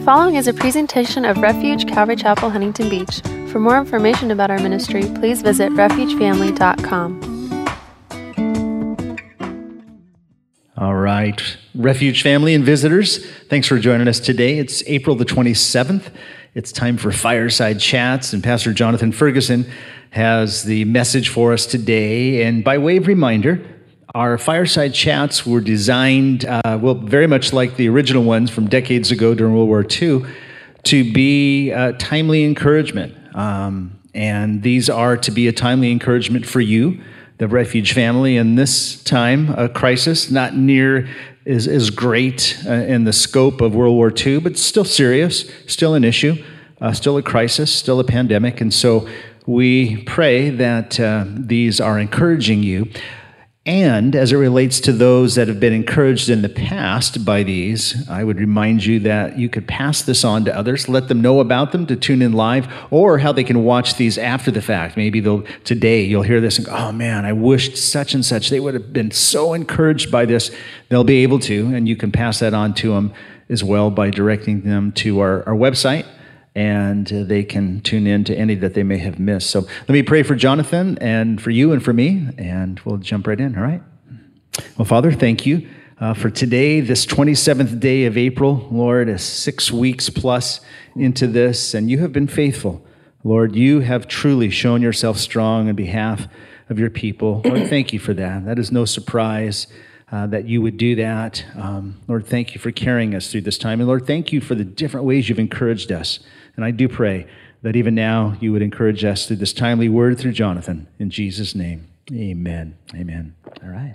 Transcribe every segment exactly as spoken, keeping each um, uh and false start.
following is a presentation of Refuge Calvary Chapel, Huntington Beach. For more information about our ministry, please visit refuge family dot com. All right, Refuge family and visitors, thanks for joining us today. It's April the twenty-seventh. It's time for Fireside Chats, and Pastor Jonathan Ferguson has the message for us today. And by way of reminder, our Fireside Chats were designed, uh, well, very much like the original ones from decades ago during World War Two, to be uh, timely encouragement. Um, and these are to be a timely encouragement for you, the Refuge family, in this time, a crisis, not near as, as great uh, in the scope of World War Two, but still serious, still an issue, uh, still a crisis, still a pandemic. And so we pray that uh, these are encouraging you. And as it relates to those that have been encouraged in the past by these, I would remind you that you could pass this on to others, let them know about them, to tune in live, or how they can watch these after the fact. Maybe they'll today you'll hear this and go, oh man, I wished such and such. They would have been so encouraged by this. They'll be able to, and you can pass that on to them as well by directing them to our, our website, and uh, they can tune in to any that they may have missed. So let me pray for Jonathan and for you and for me, and we'll jump right in, all right? Well, Father, thank you uh, for today, this twenty-seventh day of April, Lord, is six weeks plus into this, and you have been faithful. Lord, you have truly shown yourself strong on behalf of your people. Lord, thank you for that. That is no surprise uh, that you would do that. Um, Lord, thank you for carrying us through this time. And Lord, thank you for the different ways you've encouraged us. And I do pray that even now you would encourage us through this timely word through Jonathan. In Jesus' name, amen. Amen. All right.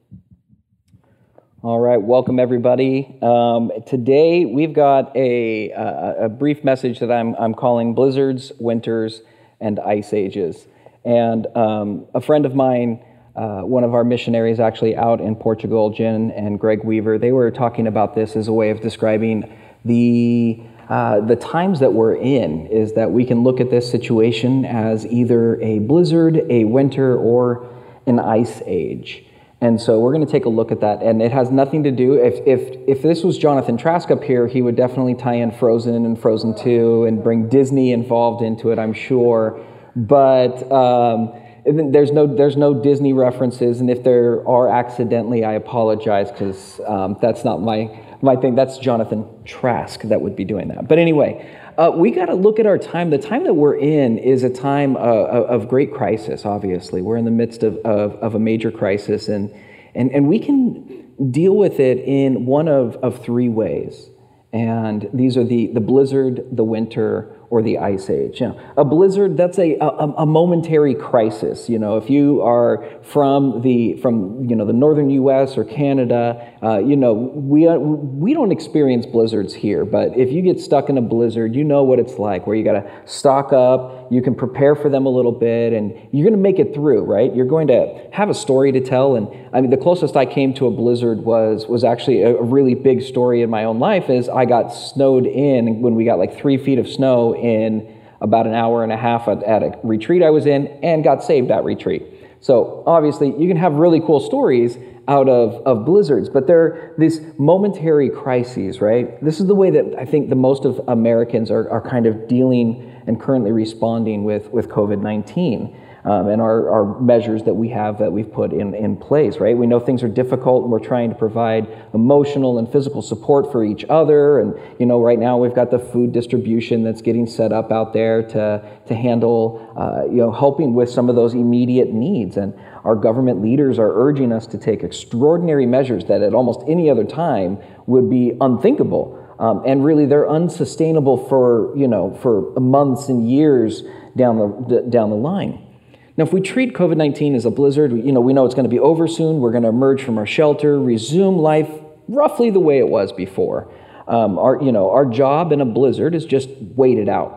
All right. Welcome, everybody. Um, today, we've got a, a, a brief message that I'm, I'm calling Blizzards, Winters, and Ice Ages. And um, a friend of mine, uh, one of our missionaries actually out in Portugal, Jen and Greg Weaver, they were talking about this as a way of describing the Uh, the times that we're in, is that we can look at this situation as either a blizzard, a winter, or an ice age. And so we're going to take a look at that. And it has nothing to do, if if if this was Jonathan Trask up here, he would definitely tie in Frozen and Frozen two and bring Disney involved into it, I'm sure. But um, there's no there's no Disney references, and if there are accidentally, I apologize, because um, that's not my My thing, that's Jonathan Trask that would be doing that. But anyway, uh, we got to look at our time. The time that we're in is a time uh, of great crisis, obviously. We're in the midst of, of, of a major crisis, and, and, and we can deal with it in one of, of three ways. And these are the, the blizzard, the winter, or the ice age. You know, a blizzard, that's a, a a momentary crisis. You know, if you are from the from you know the northern U S or Canada, uh, you know we uh, we don't experience blizzards here. But if you get stuck in a blizzard, you know what it's like. Where you got to stock up, you can prepare for them a little bit, and you're going to make it through. Right? You're going to have a story to tell. And I mean, the closest I came to a blizzard was was actually a, a really big story in my own life. Is I got snowed in when we got like three feet of snow in about an hour and a half at, at a retreat I was in, and got saved at retreat. So obviously you can have really cool stories out of, of blizzards, but they're these momentary crises, right? This is the way that I think the most of Americans are, are kind of dealing and currently responding with, with COVID nineteen. Um, and our, our measures that we have that we've put in, in place, right? We know things are difficult, and we're trying to provide emotional and physical support for each other. And, you know, right now we've got the food distribution that's getting set up out there to, to handle, uh, you know, helping with some of those immediate needs. And our government leaders are urging us to take extraordinary measures that at almost any other time would be unthinkable. Um, and really, they're unsustainable for, you know, for months and years down the, down the line. Now, if we treat COVID nineteen as a blizzard, you know, we know it's going to be over soon. We're going to emerge from our shelter, resume life roughly the way it was before. Um, our, you know, our job in a blizzard is just wait it out.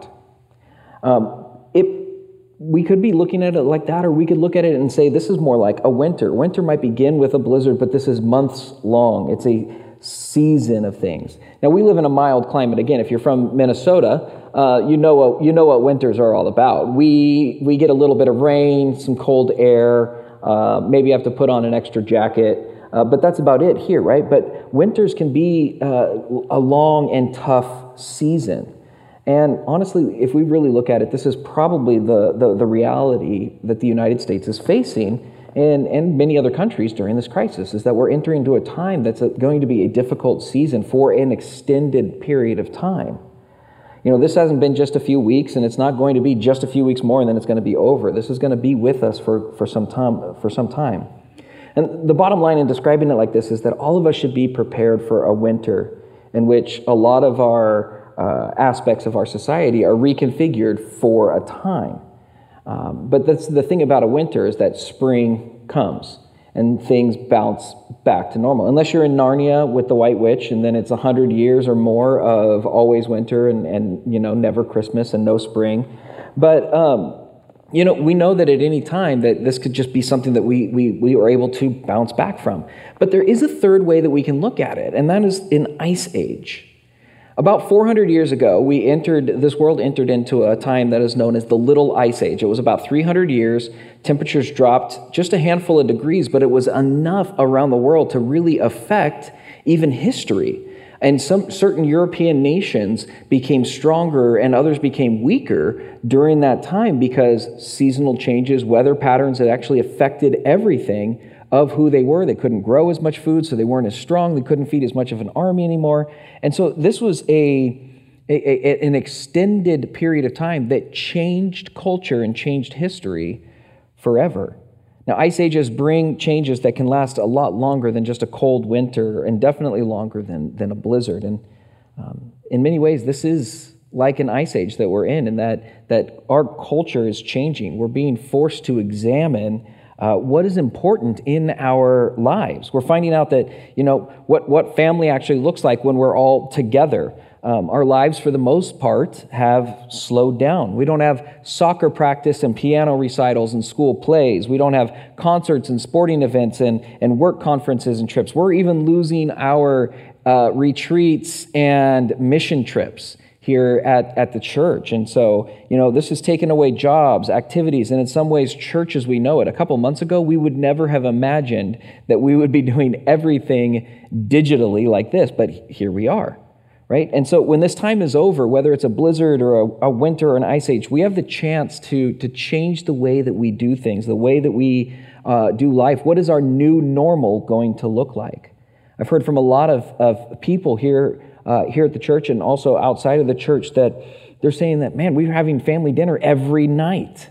Um, it, we could be looking at it like that, or we could look at it and say this is more like a winter. Winter might begin with a blizzard, but this is months long. It's a season of things. Now, we live in a mild climate. Again, if you're from Minnesota, uh, you know what you know what winters are all about. We we get a little bit of rain, some cold air. Uh, maybe you have to put on an extra jacket, uh, but that's about it here, right? But winters can be uh, a long and tough season. And honestly, if we really look at it, this is probably the, the, the reality that the United States is facing and, and many other countries during this crisis, is that we're entering into a time that's a, going to be a difficult season for an extended period of time. You know, this hasn't been just a few weeks, and it's not going to be just a few weeks more and then it's going to be over. This is going to be with us for, for some time, for some time. And the bottom line in describing it like this is that all of us should be prepared for a winter in which a lot of our uh, aspects of our society are reconfigured for a time. Um, but that's the thing about a winter, is that spring comes and things bounce back to normal. Unless you're in Narnia with the White Witch, and then it's a hundred years or more of always winter and, and you know never Christmas and no spring. But um, you know we know that at any time that this could just be something that we we we are able to bounce back from. But there is a third way that we can look at it, and that is an ice age. About four hundred years ago, we entered, this world entered into a time that is known as the Little Ice Age. It was about three hundred years. Temperatures dropped just a handful of degrees, but it was enough around the world to really affect even history. And some certain European nations became stronger and others became weaker during that time because seasonal changes, weather patterns had actually affected everything of who they were. They couldn't grow as much food, so they weren't as strong. They couldn't feed as much of an army anymore. And so this was a, a, a an extended period of time that changed culture and changed history forever. Now, ice ages bring changes that can last a lot longer than just a cold winter, and definitely longer than, than a blizzard. And um, in many ways, this is like an ice age that we're in, and that, that our culture is changing. We're being forced to examine Uh, what is important in our lives. We're finding out that, you know, what, what family actually looks like when we're all together. Um, our lives, for the most part, have slowed down. We don't have soccer practice and piano recitals and school plays. We don't have concerts and sporting events and, and work conferences and trips. We're even losing our uh, retreats and mission trips here at, at the church. And so, you know, this has taken away jobs, activities, and in some ways, church as we know it. A couple months ago, we would never have imagined that we would be doing everything digitally like this, but here we are, right? And so when this time is over, whether it's a blizzard or a, a winter or an ice age, we have the chance to, to change the way that we do things, the way that we uh, do life. What is our new normal going to look like? I've heard from a lot of, of people here Uh, here at the church and also outside of the church that they're saying that, man, we're having family dinner every night.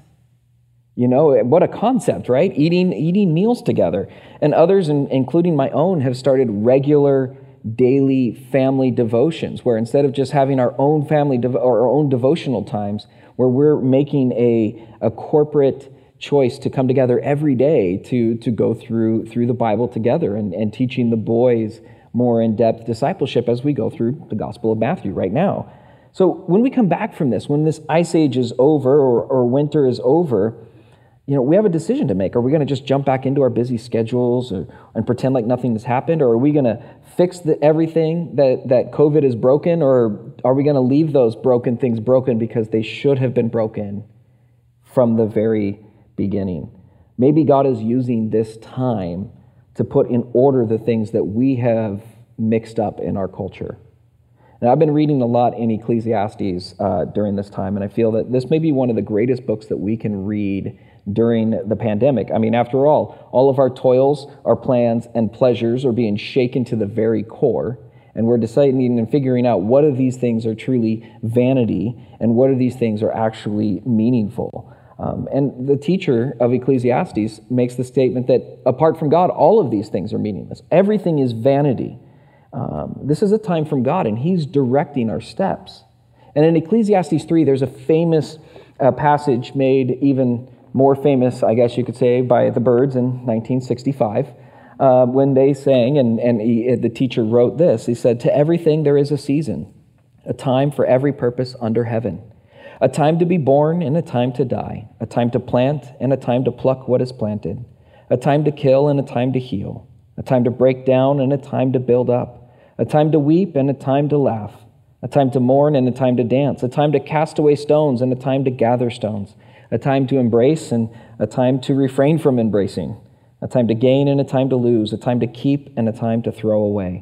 You know, what a concept, right? Eating eating meals together. And others, in, including my own, have started regular daily family devotions, where instead of just having our own family devo- or our own devotional times, where we're making a, a corporate choice to come together every day to, to go through, through the Bible together and, and teaching the boys more in-depth discipleship as we go through the Gospel of Matthew right now. So when we come back from this, when this ice age is over or, or winter is over, you know, we have a decision to make. Are we going to just jump back into our busy schedules or, and pretend like nothing has happened? Or are we going to fix the, everything that, that COVID has broken? Or are we going to leave those broken things broken because they should have been broken from the very beginning? Maybe God is using this time to put in order the things that we have mixed up in our culture. And I've been reading a lot in Ecclesiastes uh, during this time, and I feel that this may be one of the greatest books that we can read during the pandemic. I mean, after all, all of our toils, our plans, and pleasures are being shaken to the very core, and we're deciding and figuring out what of these things are truly vanity and what of these things are actually meaningful. Um, and the teacher of Ecclesiastes makes the statement that apart from God, all of these things are meaningless. Everything is vanity. Um, this is a time from God, and He's directing our steps. And in Ecclesiastes three, there's a famous uh, passage made even more famous, I guess you could say, by the Byrds in nineteen sixty-five, uh, when they sang, and, and he, the teacher wrote this. He said, "To everything there is a season, a time for every purpose under heaven. A time to be born and a time to die, a time to plant and a time to pluck what is planted, a time to kill and a time to heal, a time to break down and a time to build up, a time to weep and a time to laugh, a time to mourn and a time to dance, a time to cast away stones and a time to gather stones, a time to embrace and a time to refrain from embracing, a time to gain and a time to lose, a time to keep and a time to throw away,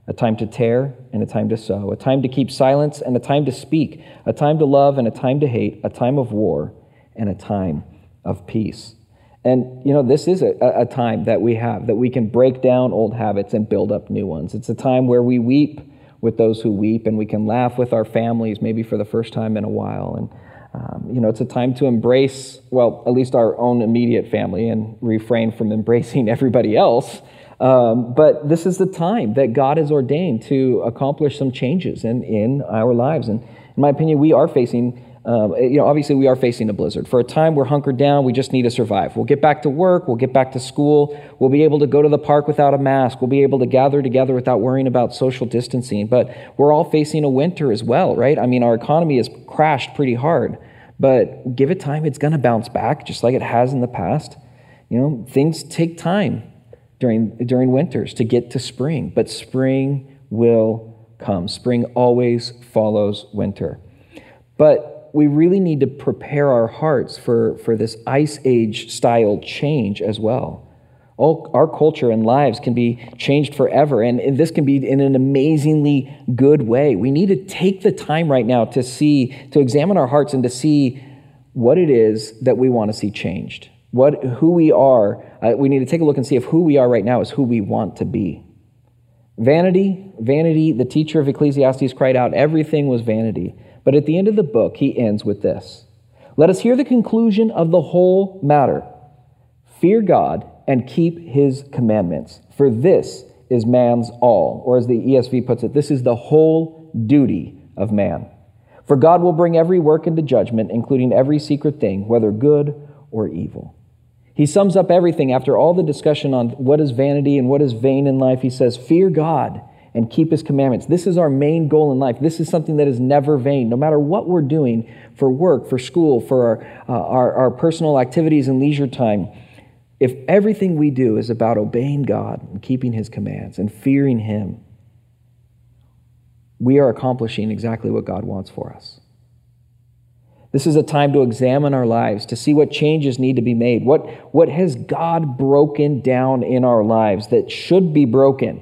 a time to tear and a time to sow, a time to keep silence and a time to speak, a time to love and a time to hate, a time of war and a time of peace. And, you know, this is a, a time that we have, that we can break down old habits and build up new ones. It's a time where we weep with those who weep, and we can laugh with our families, maybe for the first time in a while. And, um, you know, it's a time to embrace, well, at least our own immediate family, and refrain from embracing everybody else. Um, but this is the time that God has ordained to accomplish some changes in, in our lives. And in my opinion, we are facing, um, you know, obviously we are facing a blizzard. For a time, we're hunkered down. We just need to survive. We'll get back to work. We'll get back to school. We'll be able to go to the park without a mask. We'll be able to gather together without worrying about social distancing. But we're all facing a winter as well, right? I mean, our economy has crashed pretty hard. But give it time. It's going to bounce back, just like it has in the past. You know, things take time during during winters to get to spring, but spring will come. Spring always follows winter. But we really need to prepare our hearts for, for this ice age style change as well. All our culture and lives can be changed forever, and this can be in an amazingly good way. We need to take the time right now to see, to examine our hearts and to see what it is that we want to see changed. What, who we are, uh, we need to take a look and see if who we are right now is who we want to be. Vanity, vanity, the teacher of Ecclesiastes cried out, everything was vanity. But at the end of the book, he ends with this. Let us hear the conclusion of the whole matter. Fear God and keep his commandments, for this is man's all. Or as the E S V puts it, this is the whole duty of man. For God will bring every work into judgment, including every secret thing, whether good or evil. He sums up everything after all the discussion on what is vanity and what is vain in life. He says, fear God and keep his commandments. This is our main goal in life. This is something that is never vain. No matter what we're doing for work, for school, for our, uh, our, our personal activities and leisure time, if everything we do is about obeying God and keeping his commands and fearing him, we are accomplishing exactly what God wants for us. This is a time to examine our lives, to see what changes need to be made. What, what has God broken down in our lives that should be broken?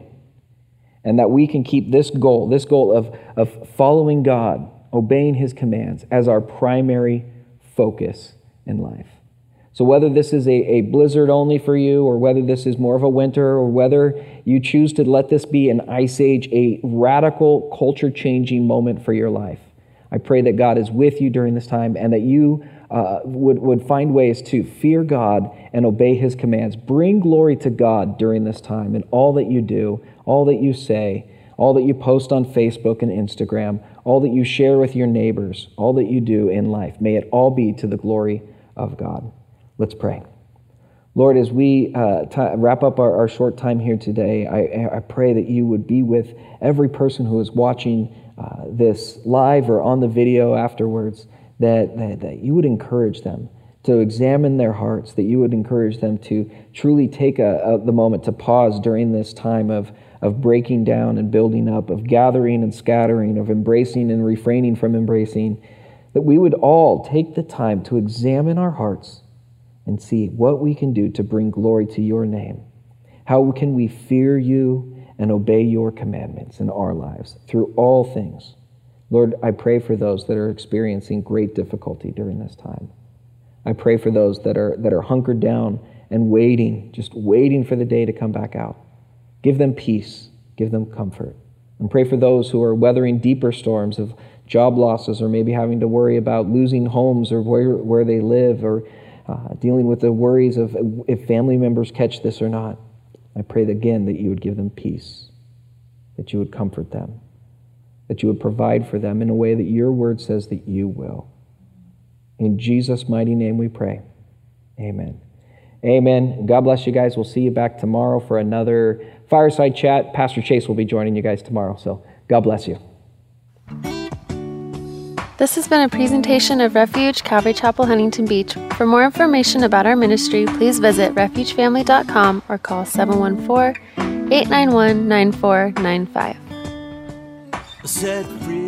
And that we can keep this goal, this goal of, of following God, obeying his commands, as our primary focus in life. So whether this is a, a blizzard only for you, or whether this is more of a winter, or whether you choose to let this be an ice age, a radical culture-changing moment for your life, I pray that God is with you during this time, and that you uh, would, would find ways to fear God and obey his commands. Bring glory to God during this time in all that you do, all that you say, all that you post on Facebook and Instagram, all that you share with your neighbors, all that you do in life. May it all be to the glory of God. Let's pray. Lord, as we uh, t- wrap up our, our short time here today, I, I pray that you would be with every person who is watching uh, this live or on the video afterwards, that, that, that you would encourage them to examine their hearts, that you would encourage them to truly take a, a, the moment to pause during this time of, of breaking down and building up, of gathering and scattering, of embracing and refraining from embracing, that we would all take the time to examine our hearts and see what we can do to bring glory to your name. How can we fear you and obey your commandments in our lives through all things? Lord, I pray for those that are experiencing great difficulty during this time. I pray for those that are that are hunkered down and waiting, just waiting for the day to come back out. Give them peace, give them comfort. And pray for those who are weathering deeper storms of job losses, or maybe having to worry about losing homes or where, where they live, or uh, dealing with the worries of if family members catch this or not. I pray again that you would give them peace, that you would comfort them, that you would provide for them in a way that your word says that you will. In Jesus' mighty name we pray. Amen. Amen. God bless you guys. We'll see you back tomorrow for another fireside chat. Pastor Chase will be joining you guys tomorrow, so God bless you. This has been a presentation of Refuge Calvary Chapel, Huntington Beach. For more information about our ministry, please visit refuge family dot com or call seven one four, eight nine one, nine four nine five. Set free.